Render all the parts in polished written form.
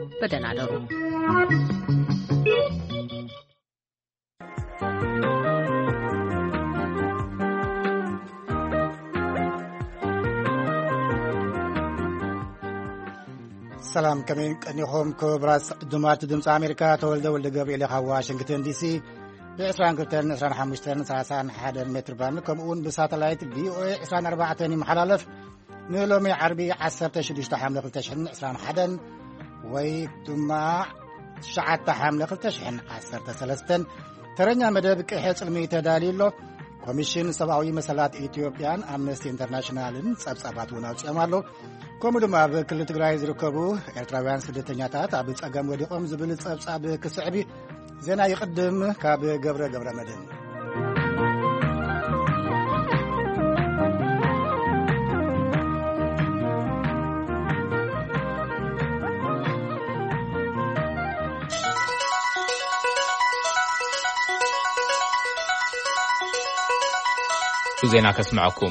በደህና ደሩ። ሰላም ከመይ ቀኒኹም ክብራት ድማት ድምፂ ኣሜሪካ ተወልደ ወልደ ገብርኤል ካብ ዋሽንግተን ዲሲ ብ22-25-31 ሜትር ባንድ ከምኡውን ብሳተላይት ቪኦኤ 24 ይመሓላለፍ ንሎሚ ዓርቢ 16 ሓምለ 2021 ወይ ድማ 9 ሓምለ 2013 ተረኛ መደብ ቅሐ ጽልሚ ተዳልዩሎ ኮሚሽን ሰብኣዊ መሰላት ኢትዮጵያን ኣምነስቲ ኢንተርናሽናልን ጸብጻባት እውን ኣውፅኦም ኣሎ ከምኡ ድማ ኣብ ክልል ትግራይ ዝርከቡ ኤርትራውያን ስደተኛታት ኣብ ጸገም ወዲቖም ዝብል ጸብጻብ ክስዕቢ ዜና ይቅድም ካብ ገብረ መድህን ዜና ከስማዓኩም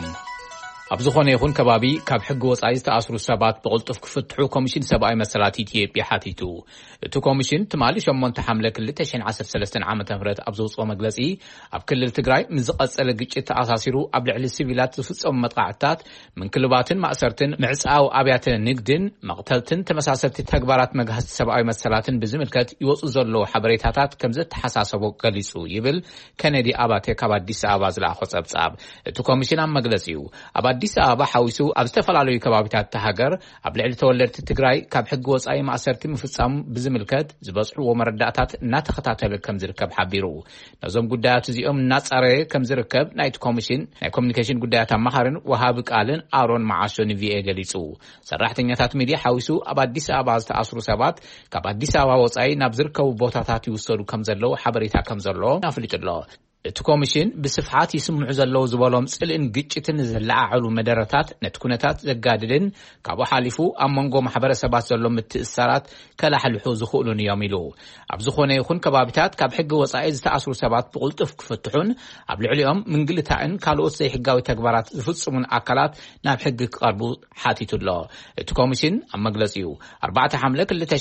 ኣብ ዝኾነ ይኹን ከባቢ ካብ ሕጊ ወጻኢ ዝተኣስሩ ሰባት ብቕልጡፍ ክፍትሑ ኮሚሽን ሰብኣዊ መሰላት ኢትዮጵያ ሓቲቱ እቲ ኮሚሽን ትማሊ 8 ሓምለ 2013 ዓ.ም ኣብ ዘውፅኦ መግለጺ ኣብ ክልል ትግራይ ምዝቐጸለ ግጭት ተኣሳሲሩ ኣብ ልዕሊ ሲቪላት ዝፍጸሙ መጥቃዕትታት ምንክልባትን ማእሰርትን ምዕጻው ኣብያተ ንግድን መቕተልትን ተመሳሰልቲ ተግባራት መግሃዝቲ ሰብኣዊ መሰላትን ብዝምልከት ይወፁ ዘለዉ ሓበሬታታት ከም ዘተሓሳሰቦ ገሊጹ ይብል ከነዲ ኣባቴ ካብ ኣዲስ ኣበባ ዝለኣኾ ጸብጻብ እቲ ኮሚሽን ኣብ መግለጺኡ ኣብ አዲስ አበባ ሓዊሱ ኣብ ዝተፈላለዩ ከባቢታት ሃገር ኣብ ልዕሊ ተወለድቲ ትግራይ ካብ ሕጊ ወጻኢ ማእሰርቲ ምፍጻሙ ብዝምልከት ዝበጽሕዎ መረዳእታት እናተኸታተለ ከም ዝርከብ ሓቢሩ ነዞም ጉዳያት እዚኦም እናጻረየ ከም ዝርከብ ናይቲ ኮሚሽን ናይ ኮሙኒኬሽን ጉዳያት ኣማኻርን ወሃቢ ቃልን ኣሮን ማዓሾ ንቪኦኤ ገሊጹ ሰራሕተኛታት ሚድያ ሓዊሱ ኣብ አዲስ ኣበባ ዝተኣስሩ ሰባት ካብ አዲስ ኣበባ ወጻኢ ናብ ዝርከቡ ቦታታት ይውሰዱ ከም ዘለዉ ሓበሬታ ከም ዘሎ ኣፍሊጡሎ እቲ ኮሚሽን ብስፍሓት ይስምዑ ዘለዉ ዝበሎም ጽልእን ግጭትን ዝለዓዓሉ መደረታት ነቲ ኩነታት ዘጋድድን ካብኡ ሓሊፉ ኣብ መንጎ ማሕበረሰባት ዘሎ ምትእስሳራት ከላሕልሑ ዝኽእሉን እዮም ኢሉ ኣብ ዝኾነ ይኹን ከባቢታት ካብ ሕጊ ወጻኢ ዝተኣስሩ ሰባት ብቕልጡፍ ክፍትሑን ኣብ ልዕሊኦም ምንግልታዕን ካልኦት ዘይሕጋዊ ተግባራት ዝፍጽሙን ኣካላት ናብ ሕጊ ክቐርቡ ሓቲቱሎ እቲ ኮሚሽን ኣብ መግለጺኡ 4 ሓምለ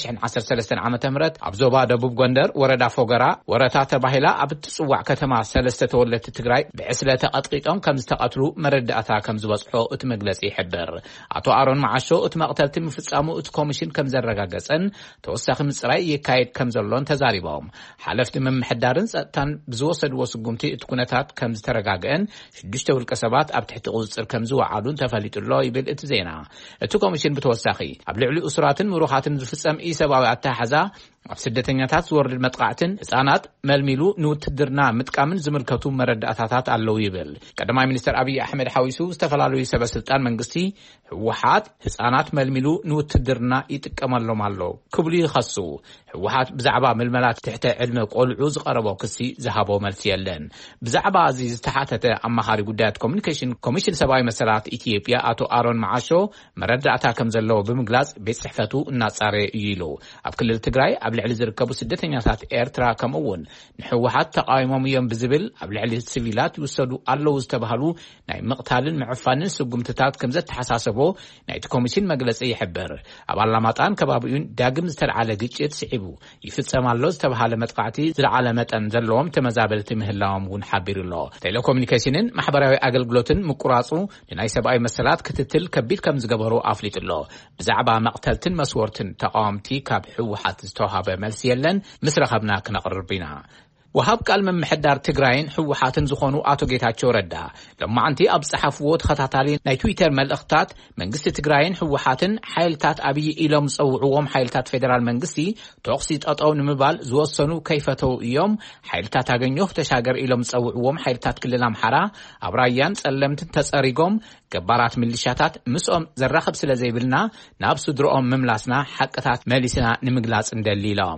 2013 ዓ.ም ኣብ ዞባ ደቡብ ጎንደር ወረዳ ፎገራ ወረታ ተባሂላ ኣብ እትጽዋዕ ከተማ ሰለስተ ተወለድቲ ትግራይ ብዕስለ ተቐጥቂጦም ከም ዝተቐትሉ መረዳእታ ከም ዝበጽሖ እቲ መግለጺ ይሕብር ኣቶ ኣሮን ማዓሾ እቲ መቕተልቲ ምፍጻሙ እቲ ኮሚሽን ከም ዘረጋገጸን ተወሳኺ ምጽራይ የካየድ ከም ዘሎን ተዛሪቦም ሓለፍቲ ምምሕዳርን ጸጥታን ብዝወሰድዎ ስጉምቲ እቲ ኩነታት ከም ዝተረጋግአን 6 ውልቀ ሰባት ኣብ ትሕቲ ቁፅጥር ከም ዝወዓሉን ተፈሊጡሎ ይብል እቲ ዜና እቲ ኮሚሽን ብተወሳኺ ኣብ ልዕሊ እስራትን ምሩኻትን ዝፍጸም ኢሰብኣዊ ኣተሓሕዛ ኣብ ስደተኛታት ዝወርድ መጥቃዕትን ህጻናት መልሚሉ ንውትድርና ምጥቃምን ዝምልከቱ መረዳእታታት ኣለዉ ይብል ቀዳማይ ሚኒስትር አብይ አሕመድ ሓዊሱ ዝተፈላለዩ ሰበስልጣን መንግስቲ ህወሓት ህጻናት መልሚሉ ንውትድርና ይጥቀመሎም ኣሎ ክብሉ ይኸሱ ህወሓት ብዛዕባ ምልመላት ትሕተ ዕድመ ቆልዑ ዝቐረቦ ክሲ ዝሃቦ መልሲ የለን ብዛዕባ እዚ ዝተሓተተ ኣማኻሪ ጉዳያት ኮሙኒኬሽን ኮሚሽን ሰብኣዊ መሰላት ኢትዮጵያ ኣቶ ኣሮን ማዓሾ መረዳእታ ከም ዘለዎ ብምግላጽ ቤት ጽሕፈቱ እናጻረየ እዩ ኢሉ ኣብ ክልል ትግራይ ኣብ ልዕሊ ዝርከቡ ስደተኛታት ኤርትራ ከምኡውን ንህወሓት ተቃዊሞም እዮም ብዝብል ኣብ ልዕሊ ሲቪላት ይውሰዱ ኣለዉ ዝተባሃሉ ናይ ምቕታልን ምዕፋንን ስጉምትታት ከም ዘተሓሳሰቦ ናይቲ ኮሚሽን መግለጺ ይሕብር ኣብ ኣላማጣን ከባቢኡን ዳግም ዝተልዓለ ግጭት ስዒቡ ይፍጸም ኣሎ ዝተባሃለ መጥቃዕቲ ዝለዓለ መጠን ዘለዎም ተመዛበልቲ ምህላዎም እውን ሓቢሩሎ ቴሌኮሙኒኬሽንን ማሕበራዊ ኣገልግሎትን ምቁራጹ ንናይ ሰብኣዊ መሰላት ክትትል ከቢድ ከም ዝገበሩ ኣፍሊጡሎ ብዛዕባ መቕተልትን መስወርትን ተቃዋምቲ ካብ ህወሓት ዝተዋሃበ መልሲ የለን ምስ ረኸብና ክነቕርብ ኢና وهاب قال من محدار تግራይን ህወሓትን ዝኾኑ ኣቶ ጌታቸው ረዳ ለማዓንቲ ኣብ ጸሓፍዎ ተኸታታሊ ናይ ትዊተር መልእኽታት መንግስቲ ትግራይን ህወሓትን ሓይልታት ኣብይ ኢሎም ጸውዕዎም ሓይልታት ፌደራል መንግስቲ ተቕሲ ጠጠው ንምባል ዝወሰኑ ከይፈተው እዮም ሓይልታት ኣገኘሁ ተሻገር ኢሎም ጸውዕዎም ሓይልታት ክልል ኣምሓራ ኣብ ራያን ጸለምትን ተጸሪጎም ገባራት ሚሊሻታት ምስኦም ዘራኽብ ስለ ዘይብልና ናብ ስድሮኦም ምምላስና ሓቅታት መሊስና ንምግላጽ እንደሊሎም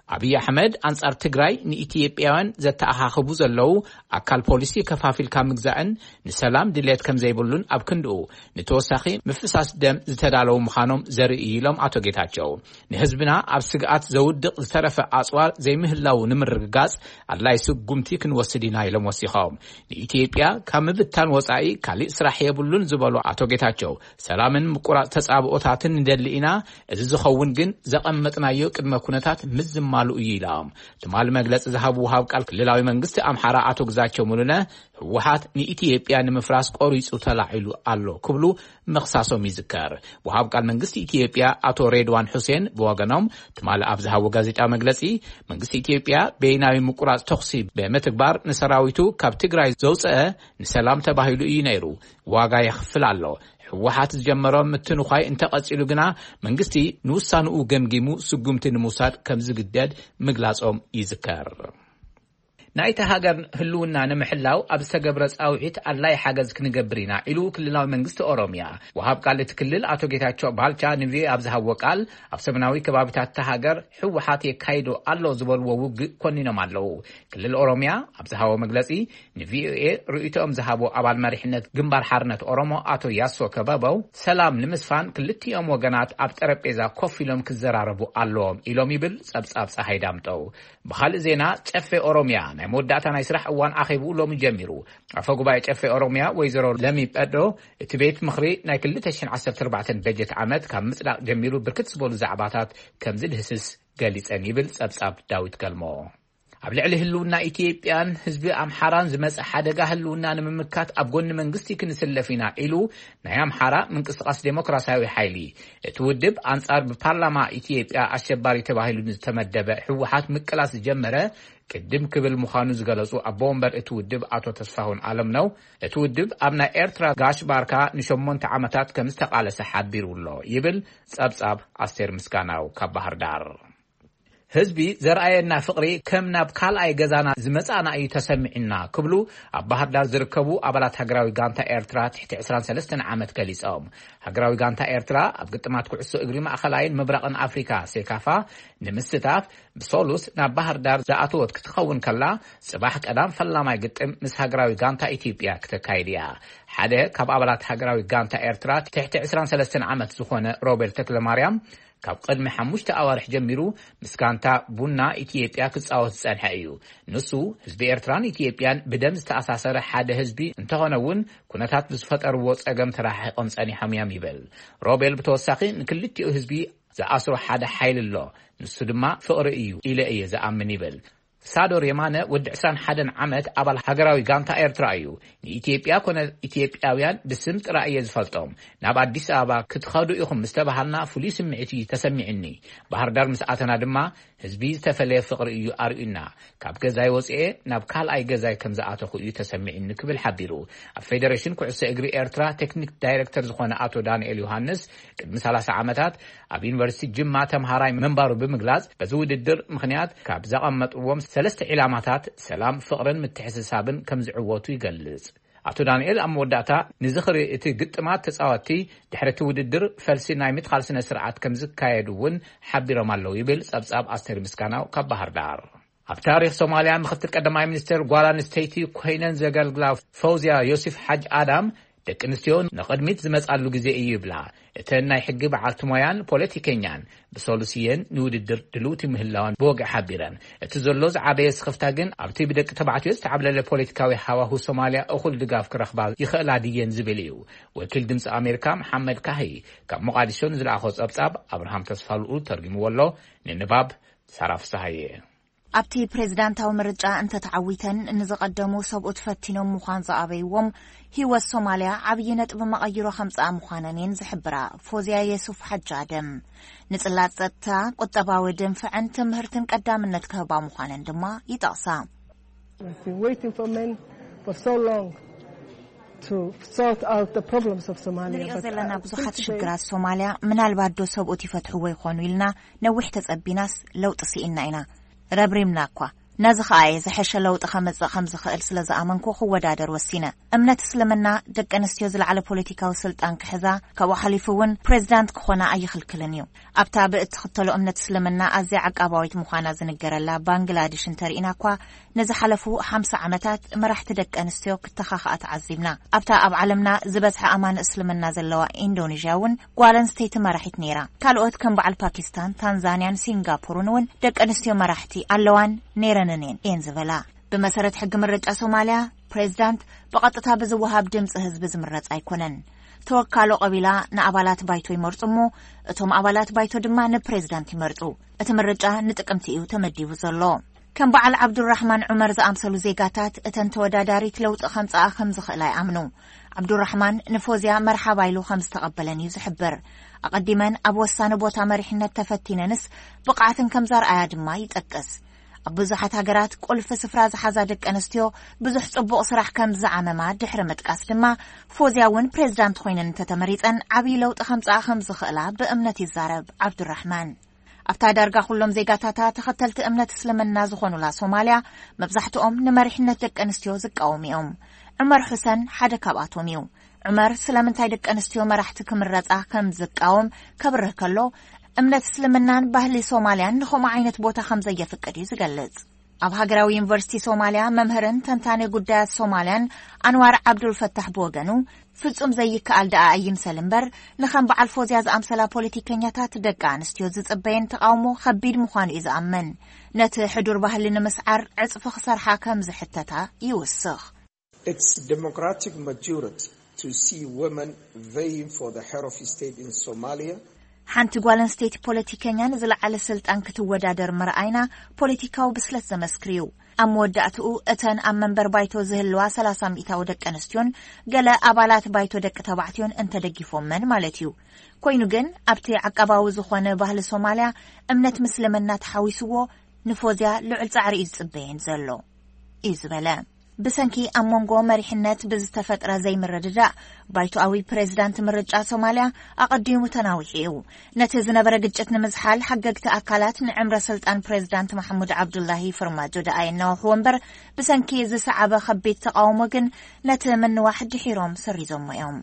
አብይ አህመድ አንጻር ትግራይ ንኢትዮጵያውያን ዘተአኻኽቡ ዘለው አካል ፖሊሲ ከፋፊል ካምግዛእን ንሰላም ድሌት ከም ዘይብሉን ኣብ ክንዱ ንተወሳኺ ምፍሳስ ደም ዝተዳለው ምኻኖም ዘርኢ ኢሎም አቶ ጌታቸው ንህዝብና ኣብ ስግኣት ዘውድቕ ዝተረፈ ኣጽዋር ዘይምህላው ንምርግጋጽ ኣድላይ ስጉምቲ ክንወስድ ኢና ኢሎም ወሲኾም ንኢትዮጵያ ካብ ምብታን ወጻኢ ካልእ ስራሕ የብሉን ዝበሉ አቶ ጌታቸው ሰላምን ምቁራጽ ተጻብኦታትን እንደሊ ኢና እዚ ዝኸውን ግን ዘቐመጥናዮ ቅድመ ኩነታት ምዝማ ማሉ ይላም ተማል መግለጽ ዘሃቡ ውሃብ ቃል ክልላዊ መንግስት አምሓራ አቶ ግዛቸው ሙሉነ ህወሓት ንኢትዮጵያ ንምፍራስ ቆሪጹ ተላዒሉ አሎ ክብሉ መኽሳሶም ይዝከር ውሃብ ቃል መንግስት ኢትዮጵያ አቶ ሬድዋን ሁሴን በወገኖም ተማል አብዛሃው ጋዜጣ መግለጺ መንግስት ኢትዮጵያ በይናዊ ምቁራጽ ተኽሲ በመትግባር ንሰራዊቱ ካብ ትግራይ ዘውጽአ ንሰላም ተባሂሉ እዩ ነይሩ ዋጋ ይኽፍል አሎ ህወሓት ዝጀመሮም ምትንኻይ እንተቀጽሉ ግና መንግስቲ ንውሳንኡ ገምጊሙ ስጉምቲ ንሙሳድ ከም ዝግደድ ምግላጾም ይዝከር ናይታ ሃገር ህልውና ንምሕላው ኣብ ዝተገብረ ጻውዒት ኣድላይ ሓገዝ ክንገብር ኢና ኢሉ ክልላዊ መንግስቲ ኦሮሚያ ወሃብ ቃል ትክልል አቶ ጌታቸው ባልቻ ንቪ ኣብ ዝሃቦ ቃል ኣብ ሰሜናዊ ከባቢታት ሃገር ህወሓት የካይዶ ኣሎ ዝበልዎ ውግእ ኮኒኖም ኣለው ክልል ኦሮሚያ ኣብ ዝሃቦ መግለጺ ንቪኤ ርእይቶም ዝሃቦ ኣባል መሪሕነት ግንባር ሓርነት ኦሮሞ አቶ ያሶ ከበበው ሰላም ንምስፋን ክልቲኦም ወገናት ኣብ ጠረጴዛ ኮፍ ኢሎም ክዘራረቡ ኣለዎም ኢሎም ይብል ጸብጻብ ፀሐይ ዳምጠው በኻልእ ዜና ጨፌ ኦሮሚያ መወዳእታ ናይ ስራሕ እዋን ኣኺቡ ሎም ጀሚሩ ኣፈ ጉባኤ ጨፌ ኦሮሚያ ወይዘሮ ለሚጰዶ እቲ ቤት ምኽሪ ናይ 2014 በጀት ዓመት ካብ ምጽዳቕ ጀሚሩ ብርክት ዝበሉ ዛዕባታት ከም ዝድህስስ ገሊጸን ይብል ጸብጻብ ዳዊት ገልሞ ኣብ ልዕሊ ህልውና ኢትዮጵያን ህዝቢ ኣምሓራን ዝመጽእ ሓደጋ ህልውና ንምምካት ኣብ ጎኒ መንግስቲ ክንስለፍ ኢና ኢሉ ናይ ኣምሓራ ምንቅስቓስ ዴሞክራሲያዊ ሓይሊ እቲ ውድብ አንጻር ብፓርላማ ኢትዮጵያ አሸባሪ ተባሂሉ ዝተመደበ ህወሓት ምቅላስ ጀመረ ቅድም ክብል ምዃኑ ዝገለጹ ኣቦ ወንበር እቲ ውድብ አቶ ተስፋሁን ዓለም ነው እቲ ውድብ ኣብ ናይ ኤርትራ ጋሽ ባርካ ን8 ዓመታት ከም ዝተቃለሰ ሓቢሩሎ ይብል ጸብጻብ አስቴር ምስጋናው ካብ ባህር ዳር ህዝቢ ዘርአየና ፍቅሪ ከም ናብ ካልኣይ ገዛና ዝመጻና እዩ ተሰሚዕና ክብሉ ኣብ ባህር ዳር ዝርከቡ ኣባላት ሃገራዊ ጋንታ ኤርትራ ትሕቲ 23 ዓመት ገሊጾም ሃገራዊ ጋንታ ኤርትራ ኣብ ግጥማት ኩዕሶ እግሪ ማእኸላይን ምብራቕን ኣፍሪካ ሴካፋ ንምስታፍ ብሶሉስ ናብ ባህር ዳር ዝኣተወት ክትኸውን ከላ ጽባሕ ቀዳም ፈላማይ ግጥም ምስ ሃገራዊ ጋንታ ኢትዮጵያ ክትካይድ እያ ሓደ ካብ ኣባላት ሃገራዊ ጋንታ ኤርትራ ትሕቲ 23 ዓመት ዝኾነ ሮቤል ተክለማርያም ካብ ቅድሚ 5 ኣዋርሕ ጀሚሩ ምስጋንታ ቡና ኢትዮጵያ ክጻወት ጸንሐ እዩ ንሱ ህዝቢ ኤርትራን ኢትዮጵያን ብደም ዝተኣሳሰረ ሓደ ህዝቢ እንተኾነውን ኩነታት ብዝፈጠርዎ ጸገም ተራሒቆም ጸኒሖም እዮም ይብል ሮቤል ብተወሳኺ ንክልቲኡ ህዝቢ ዝኣስሮ ሓደ ሓይል ኣሎ ንሱ ድማ ፍቕሪ እዩ ኢለ እየ ዝኣምን ይብል ሳዶር የማነ ወዲ 21 ዓመት ኣባል ሃገራዊ ጋንታ ኤርትራ እዩ ንኢትዮጵያ ኮነ ኢትዮጵያውያን ብስም ጥራእየ ዝፈልጦም ናብ አዲስ አበባ ክትኸዱ ኢኹም ምስተባሃልና ፍሉይ ስምዒት ተሰሚዕኒ ባህር ዳር ምስኣተና ድማ ህዝቢ ዝተፈለየ ፍቕሪ እዩ ኣርዩና ካብ ገዛይ ወጽኤ ናብ ካልኣይ ገዛይ ከም ዝኣተኹ እዩ ተሰሚዕኒ ክብል ሓቢሩ ኣብ ፌደሬሽን ኩዕሶ እግሪ ኤርትራ ቴክኒክ ዳይሬክተር ዝኾነ አቶ ዳንኤል ዮሐንስ ቅድሚ 30 ዓመታት ኣብ ዩኒቨርሲቲ ጅማ ተምሃራይ መንባሩ ብምግላጽ በዚ ውድድር ምኽንያት ካብ ዘቐመጥዎም 3 ዕላማታት ሰላም ፍቕርን ምትሕስሳብን ከም ዝዕወቱ ይገልጽ አቶ ዳንኤል ኣብ መወዳእታ ንዝኽሪ እቲ ግጥማት ተጻወቲ ድሕረቲ ውድድር ፈልሲ ናይ ምትኻል ስነ ስርዓት ከም ዝካየዱ እውን ሓቢሮም ኣለው ይብል ጸብጻብ አስቴር ምስጋናው ካብ ባህር ዳር ኣብ ታሪኽ ሶማልያ ምክትል ቀዳማይ ሚኒስትር ጓል ኣንስተይቲ ኮይነን ዘገልግላ ፈውዚያ ዮሴፍ ሓጅ ኣዳም ደቂ ኣንስትዮ ንቕድሚት ዝመጻሉ ግዜ እዩ ይብላ እተን ናይ ሕጊ በዓልቲ ሞያን ፖለቲከኛን ብሶሉስየን ንውድድር ድልውቲ ምህላዋን ብወግዕ ሓቢረን እቲ ዘሎ ዝዓበየ ስኽፍታ ግን ኣብቲ ብደቂ ተባዕትዮ ዝተዓብለለ ፖለቲካዊ ሃዋሁ ሶማልያ እኹል ድጋፍ ክረኽባ ይኽእላ ድየን ዝብል እዩ ወኪል ድምፂ ኣሜሪካ መሐመድ ካሂ ካብ ሞቃዲሾ ንዝለኣኾ ጸብጻብ ኣብርሃም ተስፋልኡ ተርጊምዎ ኣሎ ንንባብ ሳራፍ ሰሃየ ኣብቲ ፕሬዝዳንታዊ ምርጫ እንተተዓዊተን ንዝቐደሙ ሰብኡት ፈቲኖም ምዃን ዝኣበይዎም ህይወት ሶማልያ ዓብዪ ነጥቢ መቐይሮ ከምፅኣ ምዃነን ዝሕብራ ፎዚያ የሱፍ ሓጅ ኣደም ንጽላት ጸጥታ ቁጠባዊ ድንፍዕን ትምህርትን ቀዳምነት ክህባ ምዃነን ድማ ይጠቕሳ ንሪኦ ዘለና ብዙሓት ሽግራት ሶማልያ ምናልባት ዶ ሰብኡት ይፈትሕዎ ይኾኑ ኢልና ነዊሕ ተጸቢናስ ለውጢ ሲኢና ኢና ረብሪምና እኳ نزخاي زحش لوط خمس خيل سلازامنكو خودادر وسينه امنت اسلمنا دق انستيو زلعله بوليتيكاو سلطان كحزا كوا خليفون بريزيدنت كخونا اي خلكلنيو ابتا بتخطلو امنت اسلمنا ازي عقاباويت مخانا زنجرلا بانجلاديش انتريناكوا نزحلفو 5 عمتات مرحت دق انستيو كتخاخات عزيبنا ابتا اب عالمنا زبزح امان اسلمنا زلوا اندونيسياون غوالن ستيت مرحت نيرا كالوت كم بعل باكستان تنزانيان سنغابورون ون دق انستيو مرحتي اللوان نيرننين ينزبلا بمسارة حق مرجع سوماليا بريزيدنت بقطتها بزوهاب دمص حزب زمرص ايكونن توكالو قبيله نابالات بايتو يمرطمو اتوم ابالات بايتو دما نبريزيدنت يمرطو اتمرجع نتقمتيو تمديو زلو كم بعل عبد الرحمن عمر زامسلو زيغاتات اتن توداداريت لوط 5 خلاي امنو عبد الرحمن نفوزيا مرحبا يلو 5 تقبلني زحبر اقدمن ابو وسان بوتا مريحنت تفتيننس بقعتن كم زار ايادما يتقس بزحت هاجرات قلف سفرا زحازا دق انستيو بزح صبق سراح كم زعمما دحر متقاس دما فوزياون بريزيدنت خوينن تتمريصن عبي لوط 5 خلا بامنت يزارب عبد الرحمن افتا دارغا كلهم زيغاتاتا تختلت امنت اسلمنا زخونولا سوماليا مبزحتهم نمرحنت دق انستيو زقاوميهم عمر حسن حدا كاباتوميو عمر سلامنتاي دق انستيو مرحت كمرصا كم زقاوم كبره كلو امنت اسلمنان ባህሊ ሶማሊያን ንኹም ዓይነት ቦታ ከም ዘየፍቅድ ይዝገልጽ ኣብ ሃገራዊ ዩኒቨርሲቲ ሶማሊያ መምህርን ተንታኔ ጉዳያት ሶማሊያን አንዋር አብዱል ፈታህ ቦገኑ ፍጹም ዘይከአል ዳአ ይምሰልምበር ንኸም በዓል ፎዚያ ዝኣምሰላ ፖለቲከኛታት ደቂ ኣንስትዮ ዝጽበየን ተቃውሞ ከቢድ ምዃኑ እዩ ዝኣምን ነቲ ሕዱር ባህሊ ንምስዓር ዕጽፊ ክሰርሓ ከም ዝሕተታ ይውስኽ It's democratic majority to see women vying for the head of state in Somalia حانت غوالن ستيت بوليتيكانيان زلعل سلطان كتودادر مرأينا بوليتيكاو بسلت زمسكريو اموداتو اتن ام منبر بايتو زهلوا 30 مئة دق انستيون قال ابالات بايتو دق تبعتيون انت دقيفون من مالتيو كوينو جن ابتي عقباو زخونه بهل سوماليا امنت مسلمنا تحاويسو نفوزيا لعل صعري يصبين زلو يزبلا بسنكي امونغو مريحنت بزتفتره زي مرددا بايتو اوي بريزيدنت مرجع سوماليا اقديمو تناويحيو نتزنبره ግጭት ንምዝሓል حققت አካላት ንዕምረ ስልጣን ፕሬዝዳንት መሐሙድ አብዱላሂ ፍርማጆ ዳአይናው ወንበር بسنكي ዝሰዓበ ከቤት ተቃውሞ ግን ነተ መንዋሕ ድሒሮም ሰሪዞም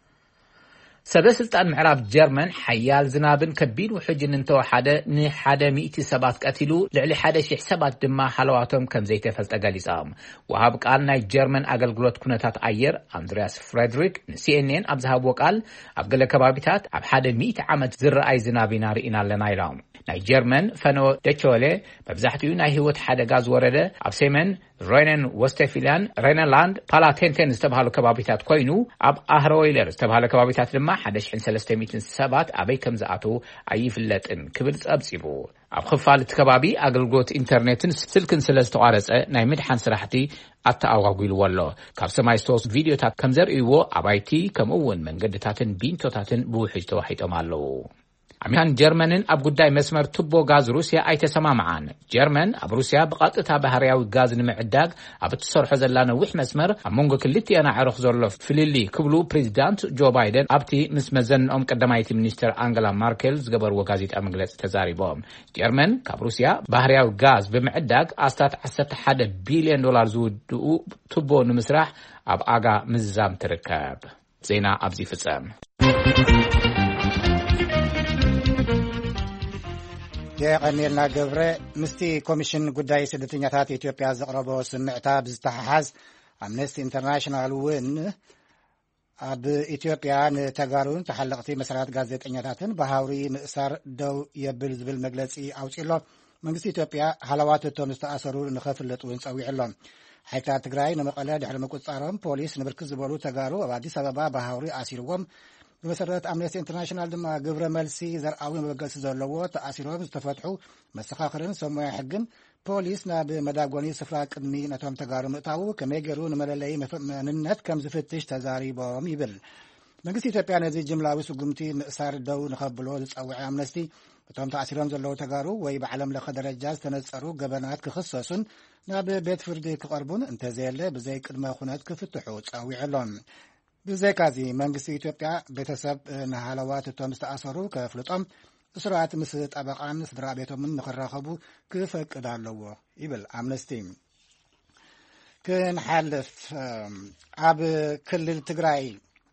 سبسلطان معراب جرمن حيال زنابن كبير وحجن انتوحاده نحاده 100 سبات قتلو لعلي حاده شيح سبات دما حلواتهم كم زي تفلت اقاليسام وهاب قال ناي جرمن اقلقلوت كونتات اير اندرياس فريدريك CNN ابزهاب وقال ابقل كبابيتات اب حاده 100 عمد زر اي زنابي ناري انا لنايلام ناي جرمن فنو دچولي ببزحتيو ناي هوت حاده غاز ورده اب سيمن رينن وستفيلان رينلاند بالاتنتن استبهالو كبابيتات كوينو اب اهرويلر استبهالو كبابيتات لما حدش حين 300 سبات ابي كم زاتو ايفلطن كبل صبصيبو اب خفالت كبابي اغلغوت انترنتن سلكن سلازتو قارصه ناي مدحان سراحتي اتاواغويل والله كابسمايستوس فيديوتات كم زريو ابايتي كمون منقدتاتن بينتوتاتن بوحج توحيتهم الله عميان جرمنن اب قداي مسمر تبو غاز روسيا اي تسمع معان جرمن اب روسيا بقطتا بهرياوي غاز نمعداق اب تصرحو زلانا وح مسمر امونغو كلتي انا عرخ زرلو فليلي كبلو بريزيدنت جو بايدن ابتي مسمزن ام قدمايتي مينستر انجلا ماركل زغبر وغازيت امغلص تزاريبوم جرمن كاب روسيا بهرياوي غاز بمعداق استات 11 بليون دولار زودو تبو نمسراح اب اغا مزام تركب زينا ابزي فصام يقنيلنا قبره مستي كوميشن قداي سدتنياتات إثيوبيا زقربو سمعتا بزتححز أمنستي انترناشنال وين أب إثيوبيا نتقارون تحلقتي مسارات غازيتنياتاتن بهاوري مئسار دو يبلز بالمجلسي أوصيلو منغستي إثيوبيا حلوات تونستأسرور نخفلت وينسوي علم حيث تقراي نمقلا دحر مقصارهم بوليس نبركز بولو تقارو وبعدي سببا بهاوري أسيروهم بمسرات أمنستي انترناشنال دما قبر ملسي زرعاوي مبقلس زولوو تأسيروهم استفتحوا مسخاخرين سمويا حقن بوليسنا بمداغوني سفراك قدمي نتوم تقارو مقطاو كميقرو نمللي مننت كم زفتش تزاريبهم يبل منغستي إثيوبيا نزي جملاوي سقمتي مئسار دو نخبلو زعوي أمنستي بتوم تأسيروهم زولوو تقارو وي بعلم لخ درجات تنصرو قبنات كخصصون ناب بيت فردي كقربون انت زيله بزي قدما خونات كفتحو زعوي علم بزي كازي منغستي إثيوبيا بيتسب نحالوات توم استأسرو كفلطم እስራት ምስ ጠበቃን ስድራ ቤቶምን ንኽራኸቡ ክፈቅድ ኣለዎ ይብል ኣምነስቲ። ክንሓልፍ ኣብ ክልል ትግራይ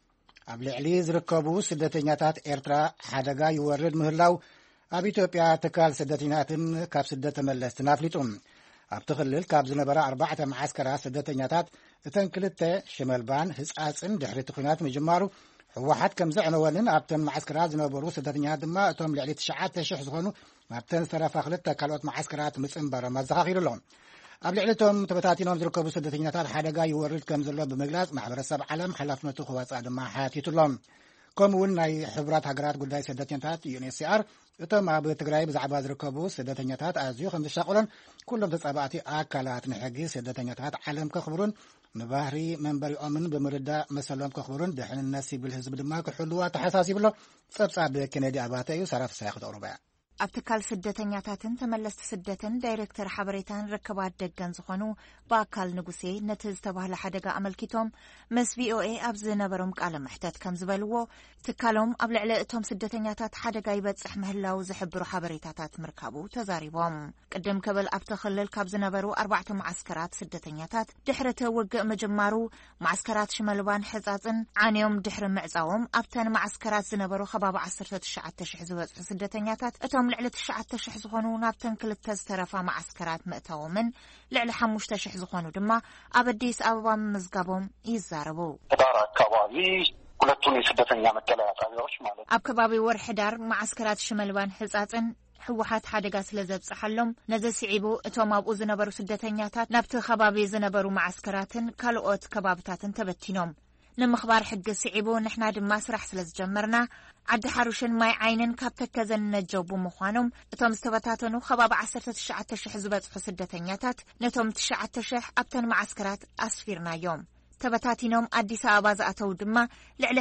ኣብ ልዕሊ ዝርከቡ ስደተኛታት ኤርትራ ሓደጋ ይወርድ ምህላው ኣብ ኢትዮጵያ ትካል ስደተኛትን ካብ ስደት ተመለስትን ኣፍሊጡ። ኣብቲ ክልል ካብ ዝነበረ 4 ማዓስከራት ስደተኛታት እተን 2 ሽመልባን ህጻጽን ድሕሪ ኩናት ምጅማሩ ሕወሓት ከም ዘዕነወልን ኣብተን ማዓስከራት ዝነበሩ ስደተኛታት ድማ እቶም ልዕሊ 9,000 ዝኾኑ ኣብተን ዝተረፋ 2 ካልኦት ማዓስከራት ምጽንበሮም ኣዘኻኺሩሎም። ኣብ ልዕሊቶም ተበታቲኖም ዝርከቡ ስደተኛታት ሓደጋ ይወርድ ከም ዘሎ ብምግላጽ ማሕበረሰብ ዓለም ሓላፍነቱ ክወጽእ ድማ ሓቲቱሎም። ከምኡውን ናይ ሕቡራት ሃገራት ጉዳይ ስደተኛታት UNHCR እቶም ኣብ ትግራይ ብዛዕባ ዝርከቡ ስደተኛታት ኣዝዩ ከም ዝሻቆሎን ኩሎም ተጻባእቲ ኣካላት ንሕጊ ስደተኛታት ዓለም ከኽብሩን ንባህሪ መንበሪኦምን ብምርዳእ መሰሎም ከኽብሩን ድሕንነት ሲቪል ህዝቢ ድማ ክሕልዋ ተሓሳሲብሎ። ጸብጻብ ኬነዲ ኣባተ እዩ። ሰራፍ ሳይ ክተቕርበ ኣብ ትካል ስደተኛታትን ተመለስቲ ስደትን ዳይሬክተር ሓበሬታን ርክባት ደገን ዝኾኑ በኣካል ንጉሴ ነቲ ዝተባህለ ሓደጋ ኣመልኪቶም ምስ ቪኦኤ ኣብ ዝነበሮም ቃለ ምሕተት ከም ዝበልዎ ትካሎም ኣብ ልዕሊ እቶም ስደተኛታት ሓደጋ ይበጽሕ ምህላው ዝሕብሩ ሓበሬታታት ምርካቡ ተዛሪቦም። ቅድም ክብል ኣብቲ ክልል ካብ ዝነበሩ 4 ማዓስከራት ስደተኛታት ድሕሪ ውግእ ምጅማሩ ማዓስከራት ሽመልባን ሕጻጽን ዓንዮም ድሕሪ ምዕጻዎም ኣብተን ማዓስከራት ዝነበሩ ከባቢ 19,000 ዝበጽሑ ስደተኛታት እቶም ልዕሊ 9,000 ዝኾኑ ናብተን 2 ዝተረፋ ማዓስከራት ምእታዎምን ልዕሊ 5,000 ዝኾኑ ድማ ኣብ አዲስ አበባ ምዝጋቦም ይዛረቡ። ዳር አካባቢ ሁለቱን የስደተኛ መጠለያ ጣቢያዎች ማለት ኣብ ከባቢ ወርሒ ዳር ማዓስከራት ሽመልባን ሕጻጽን ሕወሓት ሓደጋ ስለ ዘብጽሐሎም ነዚ ስዒቡ እቶም ኣብኡ ዝነበሩ ስደተኛታት ናብቲ ከባቢ ዝነበሩ ማዓስከራትን ካልኦት ከባብታትን ተበቲኖም ንምኽባር ሕጊ ስዒቡ ንሕና ድማ ስራሕ ስለ ዝጀመርና ዓዲ ሓሩሽን ማይ ዓይንን ካብ ተከዘን ነጀቡ ምዃኖም እቶም ዝተበታተኑ ከባቢ 19,000 ዝበጽሑ ስደተኛታት ነቶም 9,000 ኣብተን ማዓስከራት ኣስፊርናዮም። ተበታቲኖም አዲስ አበባ ዝኣተው ድማ ልዕሊ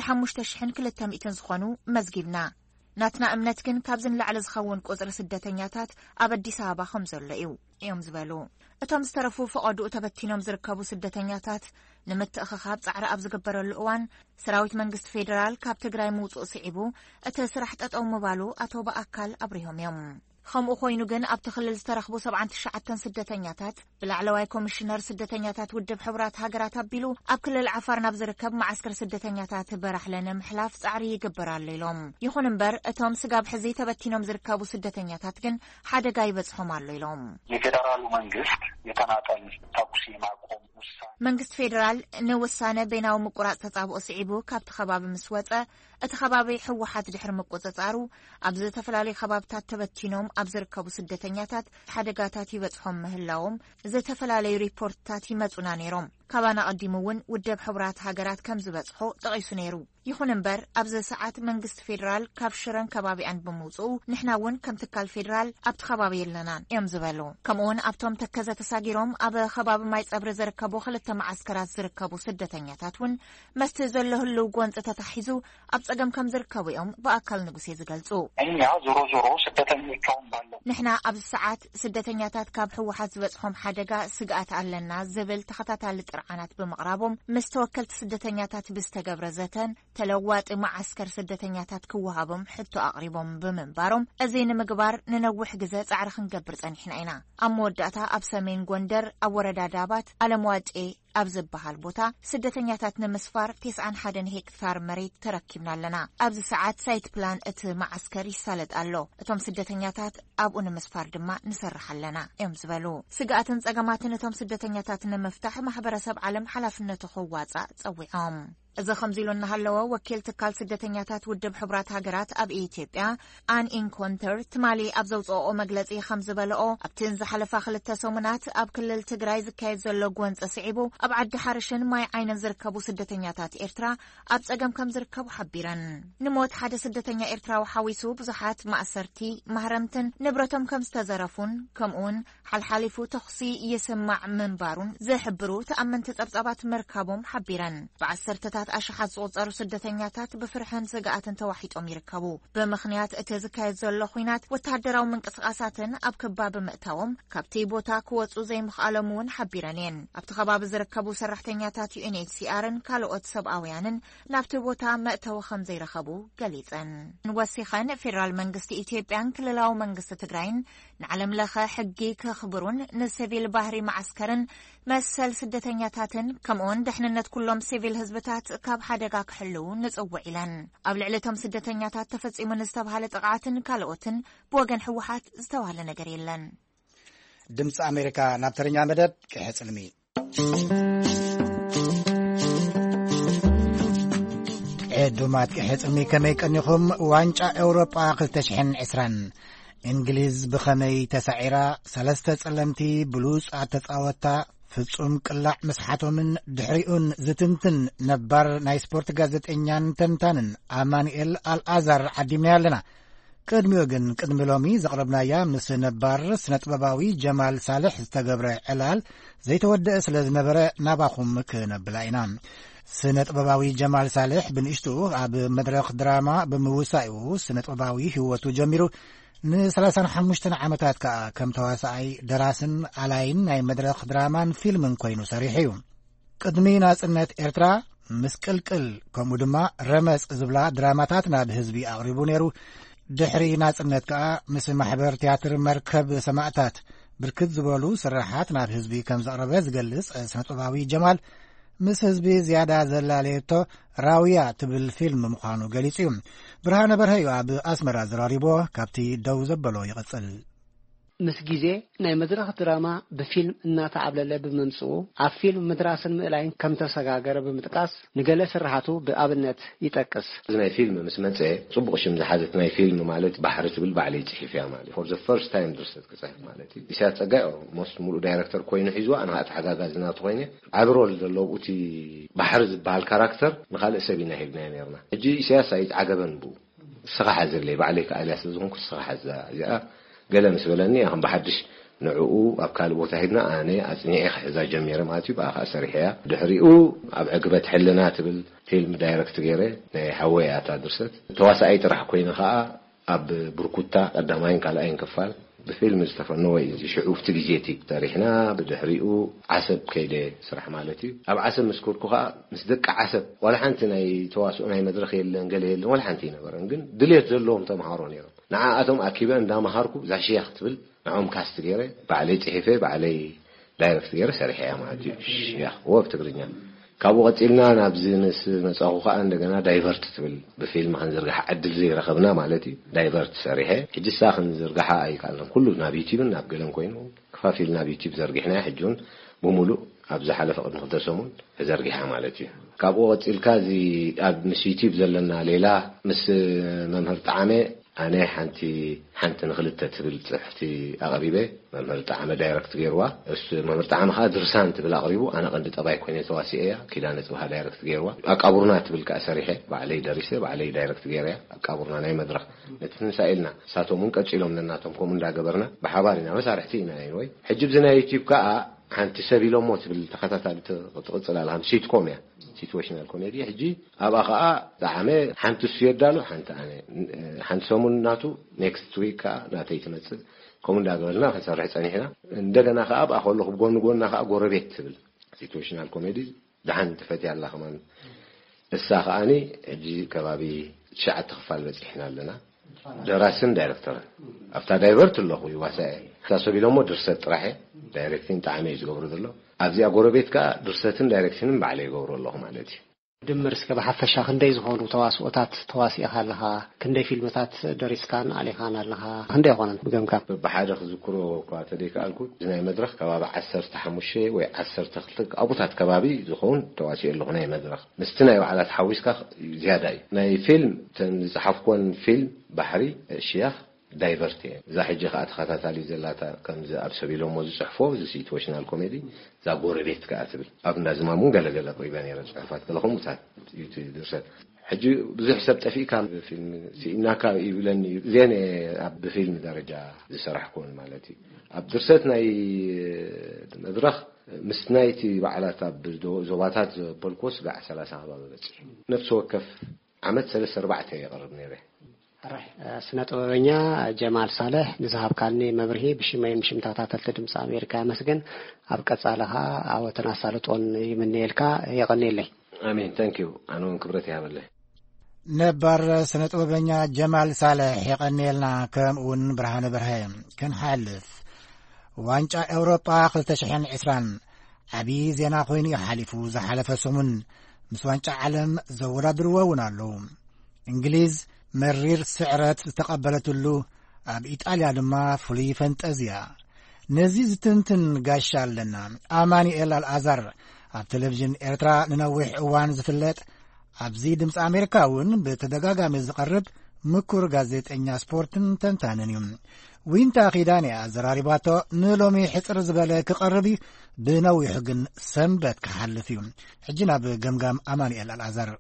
5,200 ዝኾኑ መዝጊብና። ናትና እምነት ግን ካብ ዝንላዕሊ ዝኸውን ቁጽሪ ስደተኛታት ኣብ አዲስ አበባ ከም ዘሎ እዩ እዮም ዝበሉ። እቶም ዝተረፉ ፈቐዱኡ ተበቲኖም ዝርከቡ ስደተኛታት ንምትእኽኻብ ጻዕሪ ኣብ ዝግበረሉ እዋን ሰራዊት መንግስቲ ፌደራል ካብ ትግራይ ምውጽእ ስዒቡ እቲ ስራሕ ጠጠው ምባሉ ኣቶ በኣካል ኣብሪሆም እዮም። ከምኡ ኮይኑ ግን ኣብቲ ክልል ዝተረኽቡ 79 ስደተኛታት ብላዕለዋይ ኮሚሽነር ስደተኛታት ውድብ ሕቡራት ሃገራት ኣቢሉ ኣብ ክልል ዓፋር ናብ ዝርከብ ማዓስከር ስደተኛታት በራሕለነ ምሕላፍ ጻዕሪ ይግበራሉ ኢሎም። ይኹን እምበር እቶም ስጋብ ሕዚ ተበቲኖም ዝርከቡ ስደተኛታት ግን ሓደጋ ይበጽሖም ኣሎ ኢሎም። የፌደራሉ መንግስት የተናጠል ተኩስ ማቆም ውሳኔ መንግስት ፌደራል ንውሳነ ቤናዊ ምቁራጽ ተጻብኦ ስዒቡ ካብቲ ከባቢ ምስ ወጸ እቲ ከባቢ ሕወሓት ድሕሪ ምቁጽጻሩ ኣብ ዝተፈላለዩ ከባብታት ተበቲኖም ኣብ ዝርከቡ ስደተኛታት ሓደጋታት ይበጽሖም ምህላዎም ዝተፈላለዩ ሪፖርትታት ይመጹና ነይሮም። ካባና ቀዲሙ እውን ውድብ ሕቡራት ሃገራት ከም ዝበጽሖ ጠቒሱ ነይሩ። ይኹን እምበር ኣብዚ ሰዓት መንግስቲ ፌደራል ካብ ሽረን ከባቢኣን ብምውጽኡ ንሕና እውን ከም ትካል ፌደራል ኣብቲ ከባቢ የለናን እዮም ዝበሉ። ከምኡውን ኣብቶም ተከዘ ተሳጊሮም ኣብ ከባቢ ማይ ጸብሪ ዝርከቡ 2 ማዓስከራት ዝርከቡ ስደተኛታት እውን መስቲ ዘለህሉ ጎንፂ ተታሒዙ ኣብ ጸገም ከም ዝርከቡ እዮም በኣካል ንጉሴ ዝገልጹ። እኛ ዞሮ ዞሮ ስደተኞቻውን ባለ ንሕና ኣብዚ ሰዓት ስደተኛታት ካብ ሕወሓት ዝበጽሖም ሓደጋ ስግኣት ኣለና ዝብል ተኸታታሊ ጥርዓናት ብምቕራቦም ምስ ተወከልቲ ስደተኛታት ብዝተገብረ ዘተን ተለዋጢ ማዓስከር ስደተኛታት ክወሃቦም ሕቶ ኣቕሪቦም ብምንባሮም እዚ ንምግባር ንነዊሕ ግዜ ጻዕሪ ክንገብር ጸኒሕና ኢና። ኣብ መወዳእታ ኣብ ሰሜን ጎንደር ኣብ ወረዳ ዳባት ኣለምዋጬ ኣብ ዝበሃል ቦታ ስደተኛታት ንምስፋር 91 ሄክታር መሬት ተረኪብና ኣለና። ኣብዚ ሰዓት ሳይት ፕላን እቲ ማዓስከር ይሳለጥ ኣሎ። እቶም ስደተኛታት ኣብኡ ንምስፋር ድማ ንሰርሕ ኣለና እዮም ዝበሉ። ስጋኣትን ጸገማትን እቶም ስደተኛታት ንምፍታሕ ማሕበረሰብ ዓለም ሓላፍነቱ ክዋጻእ ጸዊዖም። እዚ ከምዚሉ እናሃለወ ወኪል ትካል ስደተኛታት ውድብ ሕቡራት ሃገራት ኣብ ኢትዮጵያ ኣን ኢንኮንተር ትማሊ ኣብ ዘውፅኦ መግለጺ ከም ዝበለኦ ኣብቲ ዝሓለፈ 2 ሰሙናት ኣብ ክልል ትግራይ ዝካየድ ዘሎ ጎንፂ ስዒቡ ኣብ ዓዲ ሓርሽን ማይ ዓይንን ዝርከቡ ስደተኛታት ኤርትራ ኣብ ጸገም ከም ዝርከቡ ሓቢረን። ንሞት ሓደ ስደተኛ ኤርትራዊ ሓዊሱ ብዙሓት ማእሰርቲ ማህረምትን ንብረቶም ከም ዝተዘረፉን ከምኡውን ሓልሓሊፉ ተኽሲ ይስማዕ ምንባሩን ዝሕብሩ ተኣመንቲ ጸብጻባት ምርካቦም ሓቢረን። ብዓሰርተታት ዓመታት ኣሽሓት ዝቑጸሩ ስደተኛታት ብፍርሕን ስግኣትን ተዋሒጦም ይርከቡ ብምኽንያት እቲ ዝካየድ ዘሎ ኩናት ወተሃደራዊ ምንቅስቓሳትን ኣብ ከባቢ ምእታዎም ካብቲ ቦታ ክወጹ ዘይምኽኣሎም እውን ሓቢረን እየን ኣብቲ ከባቢ ዝርከቡ ሰራሕተኛታት UNHCRን ካልኦት ሰብኣውያንን ናብቲ ቦታ መእተዊ ከም ዘይረኸቡ ገሊጸን ወሲኸን ፌደራል መንግስቲ ኢትዮጵያን ክልላዊ መንግስቲ ትግራይን ንዓለም ለኸ ሕጊ ከኽብሩን ንሲቪል ባህሪ ማዓስከርን መሰል ስደተኛታትን ከምኡውን ድሕንነት ኩሎም ሲቪል ህዝብታት ካብ ሓደጋ ክሕልው ንጽውዕ ኢለን ኣብ ልዕሊ እቶም ስደተኛታት ተፈጺሙ ንዝተባሃለ ጥቕዓትን ካልኦትን ብወገን ሕወሓት ዝተባሃለ ነገር የለን ድምፂ ኣሜሪካ ናብ ተረኛ መደብ ቅሐ ጽልሚ ዕዱማት ቅሐ ጽልሚ ከመይ ቀኒኹም ዋንጫ ኤውሮጳ 2020 እንግሊዝ ብኸመይ ተሳዒራ 3 ጸለምቲ ብሉጽ ኣተጻወታ ፍጹም ቅላዕ መስሓቶምን ድሕሪኡን ዝትንትን ነባር ናይ ስፖርት ጋዜጠኛን ተንታንን ኣማኑኤል ኣልኣዛር ዓዲምና ኣለና ቅድሚኡ ግን ቅድሚ ሎሚ ዘቕረብናያ ምስ ነባር ስነጥበባዊ ጀማል ሳልሕ ዝተገብረ ዕላል ዘይተወድአ ስለ ዝነበረ ናባኹም ክነብላ ኢና ስነጥበባዊ ጀማል ሳልሕ ብንእሽቱ ኣብ መድረኽ ድራማ ብምውሳኡ ስነጥበባዊ ህይወቱ ጀሚሩ ن35 ዓመታት ከዓ ከም ተዋሳኣይ ደራስን ኣላይን ናይ መድረኽ ድራማን ፊልምን ኮይኑ ሰሪሑ ቅድሚ ናጽነት ኤርትራ ምስቅልቅል ከምኡ ድማ ረመጽ ዝብላ ድራማታት ናብ ህዝቢ ኣቕሪቡ ነይሩ ድሕሪ ናጽነት ከዓ ምስ ማሕበር ቲያትር መርከብ ሰማዕታት ብርክት ዝበሉ ስራሓት ናብ ህዝቢ ከም ዘቕረበ ዝገልጽ ስነጥበባዊ ጀማል ምስ ህዝቢ ዝያዳ ዘላለየቶ ራውያ ትብል ፊልም ምዃኑ ገሊጹ እዩ ብርሃነ በርሀዩ ኣብ ኣስመራ ዘራሪቦ ካብቲ ደው ዘበሎ ይቕጽል ምስ ጊዜ ናይ መድረኽ ድራማ ብፊልም እናተዓብለለ ብምምጽኡ ኣብ ፊልም ምድራስን ምእላይን ከም ተሰጋገረ ብምጥቃስ ንገለ ስራሓቱ ብኣብነት ይጠቅስ እዚ ናይ ፊልም ምስ መጽ ጽቡቕ ሽም ዝሓዘት ናይ ፊልም ማለት ባሕሪ ትብል ባዕለይ ጽሒፍ እያ ማለት for the first time ድርሰት ክጽሕፍ ማለት እዩ ኢሳያስ ጸጋይ ሞስት ሙሉእ ዳይሬክተር ኮይኑ ሒዙ ኣነ ኣተሓጋጋዝ ናቱ ኮይነ ኣብ ሮል ዘለዎ እቲ ባሕሪ ዝበሃል ካራክተር ንኻልእ ሰብ ኢና ሄድና ነርና ሕጂ ኢሳያስ ኣይዓገበን ቡ ስኻ ሓዘለይ ባዕለይ ከኣልያስ ዝኾንኩ ስኻ ሓዛ እዚኣ ገለ ምስ በለኒ ኣኸም በሓድሽ ንዕኡ ኣብ ካልእ ቦታ ሄድና ኣነ ኣጽኒዐ ክሕዛ ጀሚረ ማለት እዩ ብኣኻ ሰሪሐያ ድሕሪኡ ኣብ ዕግበት ሕልና ትብል ፊልም ዳይሬክት ገይረ ናይ ሓወያታ ድርሰት ተዋሳኣይ ጥራሕ ኮይኑ ከዓ ኣብ ብርኩታ ቀዳማይን ካልኣይን ክፋል بفيلم استفنوي شعوف تجيتي تاريخنا بدحريقو عسب كيده سرح مالتي اب عسب مسكوركوها مسدق عسب ولا حنتنا يتواصلوا مدرخ يلن قال يلن ولا حنتينا برن دليت زلهم تمهارون يرم نعاتهم اكيبا اندا مهاركو ذا شيخ تبل نعم كاست غيره بعلي صحيفه بعلي دايركت غيره سريحه مالتي شيخ هو بتغرينا كابو قتلنا نابزنس مصاخو عندنا دايفرت تبل بفيلم هنزرغح عدل زي رخبنا مالتي دايفرت سريحه حجي ساخن زرغحا اي قالن كله نابيتيب نابغلن كوينو كفافيل نابيتيب زرغحنا حجون بمولو ابز حلف قد نخدسمون زرغحا مالتي كابو قتلكازي اب مسيتيب زلنا ليلا مس ممهر طعامه أنا حنتي نخلت تبل صحتي أغريبة ممر طعام دايركت غيروا بس ممر طعام هذا درسان تبل أغريبو أنا قد طبعي كوني تواسية كيدانة وها دايركت غيروا أقابرنا تبل كأسريحة بعلي درسة بعلي دايركت غيرها أقابرنا ناي مدرخ نتنسائلنا ساتو منك أشيلهم لنا تمكم من دا قبرنا بحبارنا مسارحتينا أيوة حجب زنا يوتيوب كأ حنتي سبيلهم موت بالتخطيطات تقص على الهم سيت كوميا سيتويشنال كوميدي حجي أبغى دعمه حنت السيدالو حنت أنا حنت سومن ناتو next week ناتي تمثل كومن داغلنا فسرح ثاني هنا عندنا خاب أخلو بقولنا خاب قربت تبل سيتويشنال كوميدي دحن تفتي الله كمان الساعة أني حجي كبابي شعت تخفال بس إحنا لنا دراسن دايركتور أفتح دايفرت الله هو واسع تاسوبي لهم درست راحة دايركتين تعميز قبر الله أبزي أقربت كا درستين دايركتين بعلي قبر الله مالتي دمرس كبحفشة خندي زهون وتواصلات تواسيها لها كندي فيلمات درس كان عليها لها خندي هون بجمع بحاجة ذكره قاتلي كألكود زي مدرخ كباب عسر تحمشة وعسر تخلق أبوتات كبابي زهون تواسي اللغنية مدرخ مستنا وعلى تحويس كخ زيادة ناي فيلم تنزحفكون فيلم بحري الشيخ دايفرتي ذا حجة خاتات على زلاتا كم ذا أبسبيلهم وزحفوا ذا سيتويشنال كوميدي ذا قربت كاتب أبنا زمان قال قريبا يرجع فات كلهم متعد يدرسات حجة بزح سبت في كان فيلم سيناك يقولني زين بفيلم درجة زسرح كون مالتي أبدرستنا مدرخ مسنايتي بعلاتها بزوباتات بولكوس قاع 30 بابا نفس وكف عمد 3-4 يقرب نيره سنة أولانية جمال صالح نذهب كاني مبرهي بشمين مشمتات التدمس أمريكا مسجن أبقى صالحها أو تناسلت أن يمني الكا يغني لي آمين تانكيو أنا كبرتي هذا نبر سنة أولانية جمال صالح يغني لنا كم ون برهان برهيم كان حالف وانجا أوروبا 2020 عبي زينا خويني حالفو زحالف سمن مسوانجا عالم زورادروا ونالو إنجليز مرير سعرت تقبلتلو اب إيطاليا دما فلي فانتازيا نزيز تنتن قاشال لنا أمانيኤል الأزر اب تلفزيون إرترا ننوح اوان زفلت اب زي دمس أمريكاون بتدقاقام زقرب مكور غازيتኛ سبورتن تنتاننيوم وينتا خيداني أزراريباتو نلومي حتر زبالة كقربي بنوح قن سنبت كحلثيوم حجنا بقمقام أمانيኤል الأزر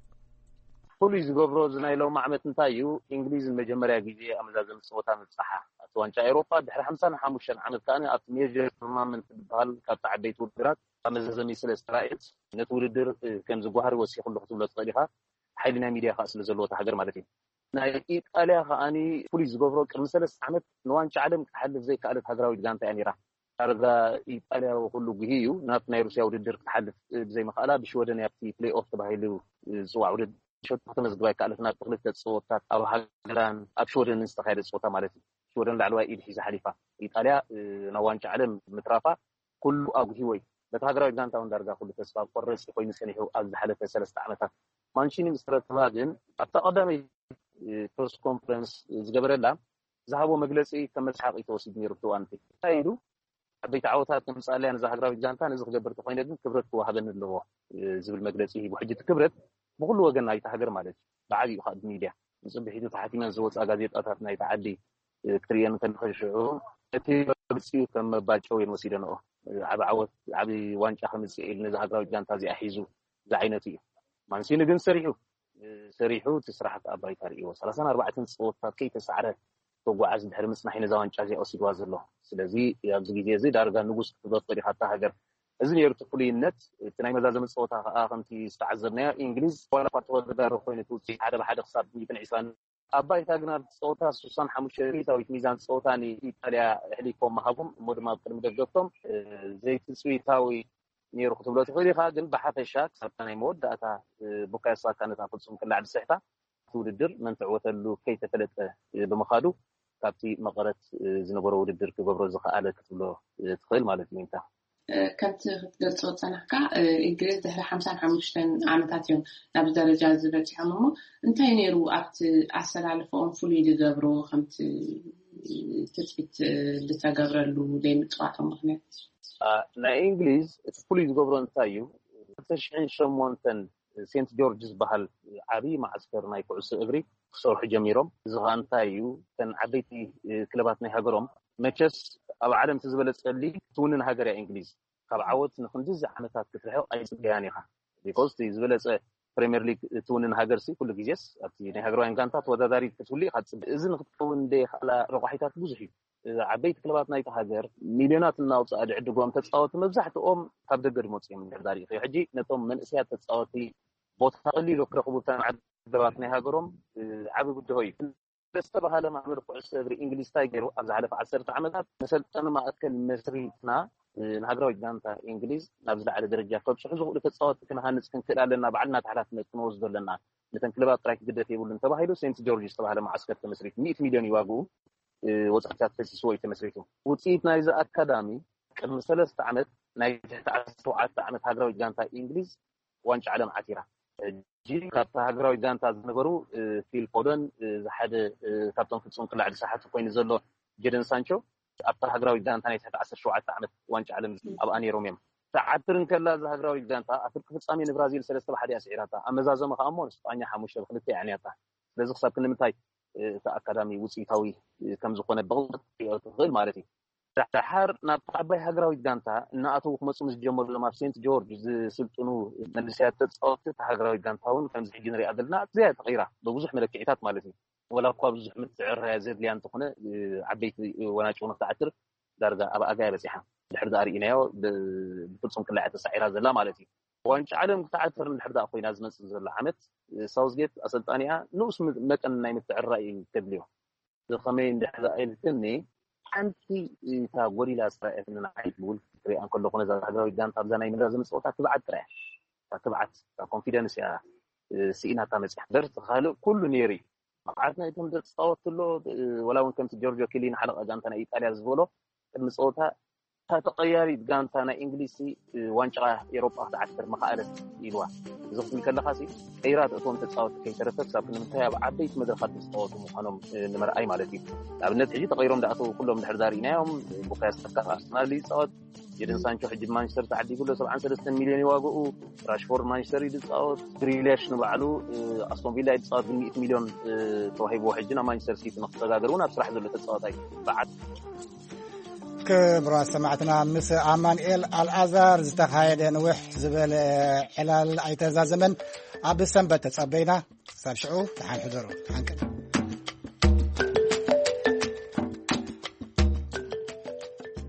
ፖሊስ ገብሮ ዝናይለው ማዕመት እንታዩ እንግሊዝ መጀመሪያ ጊዜ አመዛዘም ጽወታ መጽሐ አትዋንጫ አውሮፓ ድሕሪ 55 ዓመት ካነ አት ሜጀር ቶርናመንት በባል ካብ ተዓበይት ውድድራት አመዛዘም ስለስተራኤት ነት ውድድር ከም ዝጓሃር ወሲኹ ለኽትብሎ ተጠሊኻ ሓይልና ሚድያ ካስለ ዘለዎታ ሃገር ማለት እዩ ናይ ኢጣልያ ካኣኒ ፖሊስ ገብሮ ቅድሚ 3 ዓመት ንዋንጫ ዓለም ክሓልፍ ዘይከኣለት ሃገራዊት ጋንታ እያ ነይራ ታርጋ ኢጣልያ ሁሉ ግሂዩ ናብ ናይ ሩስያ ውድድር ክሓልፍ ብዘይመኽኣላ ብሽወደን ያብቲ ፕሌይ ኦፍ ተባሂሉ ዝፅዋዕ ውድድር شوت تمزغباي كالتنا تخلت تصوتات او هاغران ابشودن استخايد صوتا مالتي شودن لعلوا ايد حيزه حليفه ايطاليا نوانچ عالم مترافا كل اغهوي بتهاغراي غانتاون دارغا كل تسبا قرص كوين سنيو از حلفه 3 عامات مانشيني مستراتيجين اتقدمي بروس كونفرنس زغبرلا ذهبوا مجلسي كمسحق يتوسد نيرتو انت تايدو بيت عوتات مثاليا زهاغراي غانتا نزغبرت كوين دين كبرت وهبن له زبل مجلسي بحجه كبرت بقول وجن نايت هاجر مالك بعدي خد ميديا نصبح يدو تحكينا زوج أجازيت أثر نايت عدي كتريان تنخشوا أتي بسيو كم باجوا ينوسيدنا عب عوض عبي وانش خمس إلنا هاجر جان تازي أحيزو زعينتي ما نسينا جن سريحو تسرحت أباي تاريخ 34 صوت كي تسعره توقع عزم حرمس نحين زوان شازي أصيد واز الله سلزي يابزقي جزي دارجا نقص تضاف طريقة هاجر إذن يرتقلي النت تناي مزازم الصوتها آخنتي استعذرنا إنجليز ولا فتوى دار خوين توصي حدا بحد خصاب ميتن عيسان أباي تاجنا صوتها سوسان حموشري تاوي ميزان صوتاني إيطاليا إحليكم مهاجم مدما بتمدقتم زي تسوي تاوي نيرو كتبلات خيري خاجن بحث الشاك سبتنا يمود داتا بكاسا كانت أقصم كل عد سحتا تود الدر من تعوت له كي تثلث بمخادو كابتي مقرت زنبرو الدر كبرز خالد كتبله تخيل مالك مينتا كنت قلت صنعك إنجليز دحر 55 عامتاتهم نبز درجة زبرتي حمامو انتهي نيرو أبت أسأل على فون فولي لقبرو خمت تثبت لتقبر له دي متقاطم مخنات نا إنجليز فولي لقبرو انتهيو تشعين شمونتن سينت جورجز بحال عبي معسكر نايكو عسو إغري صورح جميرهم زغا انتهيو تن عبيتي كلباتنا هاقرهم ماتشس أو عالم تزبلت قلي تونن هاجر يا إنجليز كاب عوض نخندز عمتات كترحو أي سبيانيها because تزبلت بريمير ليج تونن هاجر سي كل جيس أتي نهاجروا إن كانت وتداري كتولي خد إذن خطون ده على رقحيتات بوزحي عبيت كلبات نايت هاجر مليونات الناس أدعي قوم تتصاوت مبزحت أم تبدأ قدموتي من الداري في حجي نتوم من أسياد تتصاوتي بوتقلي لو كرقبوا تان عدبات نهاجرهم عبي بدهوي بستبها لما عمر قعس إنجليز تايجروا أبز على 10 عامات مثلا أنا ما أكل مصرينا نهاجروا جانتا إنجليز نبز على درجة فبش حزقوا لك تصوت كنا هنس كن كلا لنا بعدنا تحلف نتنوز لنا مثلا كلبات رايك جدا في ولا انتبه له سينت جورج استبها لما عسكر مصري 100 مليون يواجهوا وصحتات في سوي تمصريتهم وتصيت نايز أكاديمي كم 3 عامات نايز 10 عامات هاجروا جانتا إنجليز وانش علم عتيرة جي كابتا هاجراوي جانتا زنبرو في الفودن حدا كابتن فتصون كل عدد ساحات وكوين زلو جيدن سانشو أبتا هاجراوي جانتا نيت 10 عامات وانش علم أبو أني روميم تعترن كلا هاجراوي جانتا أفرق فتصامي البرازيل 3 بحد أسعيراتها أما زازم خامون اسبانيا حموشة بخلتي عنياتها لازم خصاب كنا متاي أكاديمي وسيتاوي كم زقنا بغلط غير مارتي تحر نطبع هاجراوي جانتا نأتو خمسمش جمر لما سينت جورج سلطنو ملسيات تصوت هاجراوي جانتاون كم زي جنري عدلنا زي تغيره بوزح ملكيتات مالتي ولا قاب بوزح متسعر زيد لي أنت هنا عبيت وناجون تعتر درجة أبقى جاي بسيحة ድሕር ዛሪእናዮ ብፍጹም ክላዕት ተሳዒራ ዘላ ማለት እዩ ዋንጫ ዓለም ክተዓትር ድሕር ዛ ኮይና ዝመጽእ ዘላ ዓመት ሳውዝጌት ኣሰልጣኒኣ ንኡስ መጠን ናይ ምትዕራይ ተብልዮ ከመይ ድሕር ዛኢልትኒ ሓንቲ እታ ጎሪላ እስራኤል ንዓይ ብውል ክሪኣ እንከለኹ ነዛ ሃገራዊ ጋንታ ኣብዛ ናይ ምድራ ዘመፅኦታ ትብዓት ጥራያ ትብዓት ኮንፊደንስ እያ ስኢናታ መፅያ ደርሲ ካልእ ኩሉ ነይሩ መቅዓትና እቶም ዝፃወትሎ ወላ እውን ከምቲ ጆርጆ ኬሊን ሓለቃ ጋንታ ናይ ኢጣልያ ዝበሎ ቅድሚ ፀወታ ተቀያሪ ጋንታ ናይ እንግሊዝ ዋንጫ ኤውሮጳ ክትዓትር መኻኣለት ኢልዋ እዚ ክትብል ከለኻሲ ቀይራት እቶም ተፃወቱ ከይተረፈት ሳብ ንምንታይ ኣብ ዓበይቲ መድረኻት ዝፃወቱ ምዃኖም ንምርኣይ ማለት እዩ ንኣብነት ሕጂ ተቀይሮም ዳኣተው ኩሎም ድሕር ዛሪእናዮም ቡካዮ ሳካ ኣርሰናል ይፃወት ጀደን ሳንቾ ሕጂ ማንቸስተር ተዓዲጉሎ 73 ሚልዮን ይዋግኡ ራሽፎርድ ማንቸስተር ይፃወት ግሪሊሽ ንባዕሉ ኣስቶን ቪላ ይፃወት 100 ሚልዮን ተዋሂብዎ ሕጂ ናብ ማንቸስተር ሲቲ ንክተጋገር እውን ኣብ ስራሕ ዘሎ ተፃወታይ በዓት كبروا سمعتنا مس أمانويل الأزهر زتخايد نوح زبل علال أيتزا زمن أبي سنبت تصبينا سابشعو تحان حضروا تحان كده